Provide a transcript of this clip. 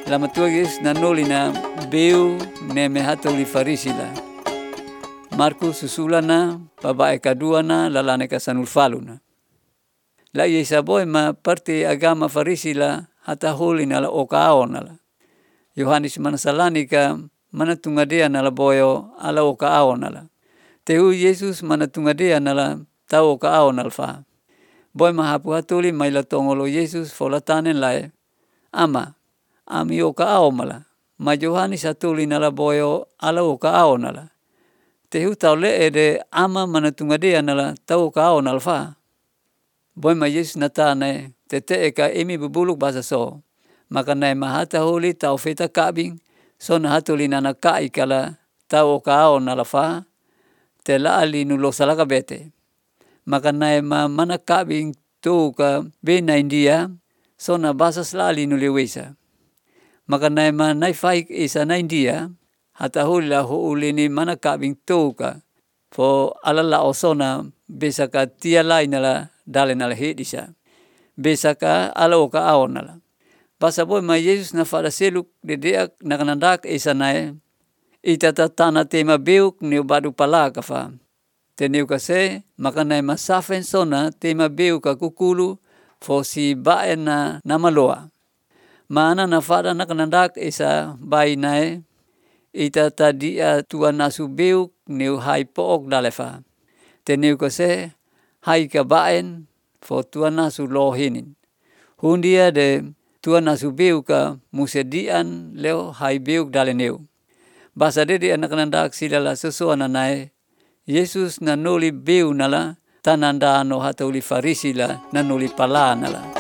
lama tuagis nanoli na beu neme hatoli farisila. Markus susulana babae kaduana lalane kasanul faluna. La Yeisa boy ma parte agama farisila hata holi nala okao nala. Yohanes manasalani ka manatungadea nala boyo ala okao nala. Tehu Yesus manatungadea nala tau okao nala fa. Boy mahapu hatoli maila tongolo Yesus folatanen lae. Ama, ami okao mala. Ma Yohanes hatoli nala boyo ala okao nala. Tehu tau le de ama manatungadea nala tau okao nala fa. Boy ma Yesus natane tete eka emi bubuluk basa so. Maka nai mahata holi tau feta kabing sona hatoli nana kai kala tau okao nala fa. Te laali nulo salaka bete. Maka nai mana kabing tu ka bena India sona basa slali nule wesa. Maka nai nai faik isa na India hata huli la huulini mana kabing tu ka fo alala osona besaka tia lai nala dale nala hedisa. Besaka ala oka ao nala. Basa boy ma Yesus na fada seluk dedeak nakanandak isa nae. Itata tana tema beuk neu badu pala kafa. Teneu kase maka nai masafen sona tema beuk ka kukulu fo si bae na namaloa. Mana na fada nakanandak isa bai nae. Itata dia tuan nasu beuk neu hai pook dalefa. Teneu kase hai ka baen fo tuan nasu lohinin. Hundia de tuan nasu beuk ka musedian leo hai beuk daleneu. Basa dede anak nandak silala sesuana nae. Yesus nanoli beu nala tananda no hatauli farisila nanoli pala nala.